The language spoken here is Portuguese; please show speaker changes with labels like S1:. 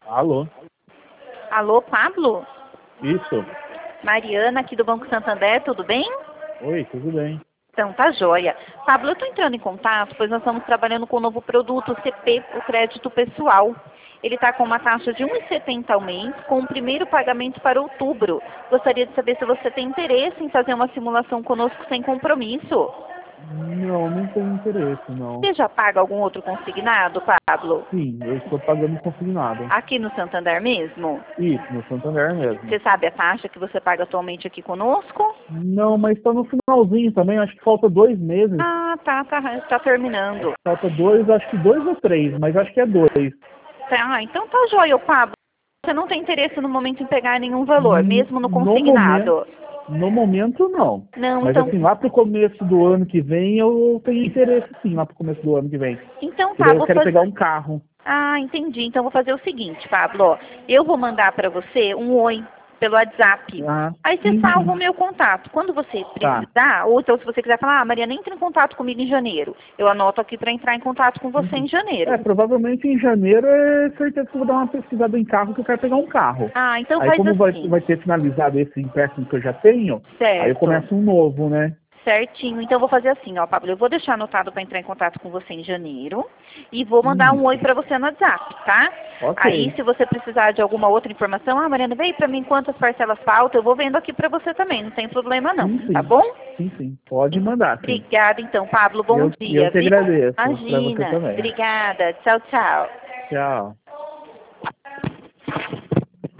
S1: Alô?
S2: Alô, Pablo?
S1: Isso.
S2: Mariana, aqui do Banco Santander, tudo bem?
S1: Oi, tudo bem?
S2: Então, tá joia. Pablo, eu estou entrando em contato, pois nós estamos trabalhando com o novo produto, o CP, o crédito pessoal. Ele está com uma taxa de 1,70 ao mês, com o primeiro pagamento para outubro. Gostaria de saber se você tem interesse em fazer uma simulação conosco sem compromisso.
S1: Não, não tenho interesse, não.
S2: Você já paga algum outro consignado, Pablo?
S1: Sim, eu estou pagando consignado.
S2: Aqui no Santander mesmo?
S1: Isso, no Santander mesmo.
S2: Você sabe a taxa que você paga atualmente aqui conosco?
S1: Não, mas está no finalzinho também, acho que falta 2 meses.
S2: Ah, tá terminando.
S1: Falta 2, acho que 2 ou 3, mas acho que é 2.
S2: Tá, então tá joia, ô Pablo. Você não tem interesse no momento em pegar nenhum valor, mesmo no
S1: No momento,
S2: consignado?
S1: no momento não.
S2: Não,
S1: Mas
S2: então...
S1: assim, lá pro começo do ano que vem eu tenho interesse sim, lá pro começo do ano que vem.
S2: Então
S1: E
S2: tá,
S1: daí eu
S2: vou
S1: quero
S2: fazer...
S1: pegar um carro.
S2: Ah, entendi. Então vou fazer o seguinte, Pablo, ó. Eu vou mandar pra você um oi pelo WhatsApp.
S1: Ah,
S2: Aí você
S1: sim,
S2: salva o
S1: sim.
S2: meu contato. Quando você
S1: Tá.
S2: precisar, ou então se você quiser falar, Mariana, entra em contato comigo em janeiro. Eu anoto aqui para entrar em contato com você em janeiro.
S1: Provavelmente em janeiro é certeza que eu vou dar uma pesquisada em carro, que eu quero pegar um carro.
S2: Ah, então
S1: Aí
S2: faz
S1: como vai
S2: assim.
S1: ter finalizado esse empréstimo que eu já tenho, aí eu
S2: Certo.
S1: começo um novo, né?
S2: Certinho. Então eu vou fazer assim, ó, Pablo. Eu vou deixar anotado para entrar em contato com você em janeiro e vou mandar um oi
S1: Isso.
S2: para você no WhatsApp, tá? Aí,
S1: Ok.
S2: se você precisar de alguma outra informação, Mariana, vem para mim quantas parcelas faltam, eu vou vendo aqui para você também, não tem problema não,
S1: Sim,
S2: tá
S1: sim.
S2: bom?
S1: Sim, sim. Pode mandar, sim.
S2: Obrigada, então, Pablo. Bom
S1: Eu
S2: dia,
S1: que
S2: viu?
S1: agradeço. Pra você
S2: Imagina.
S1: também.
S2: Obrigada. Tchau, tchau.
S1: Tchau.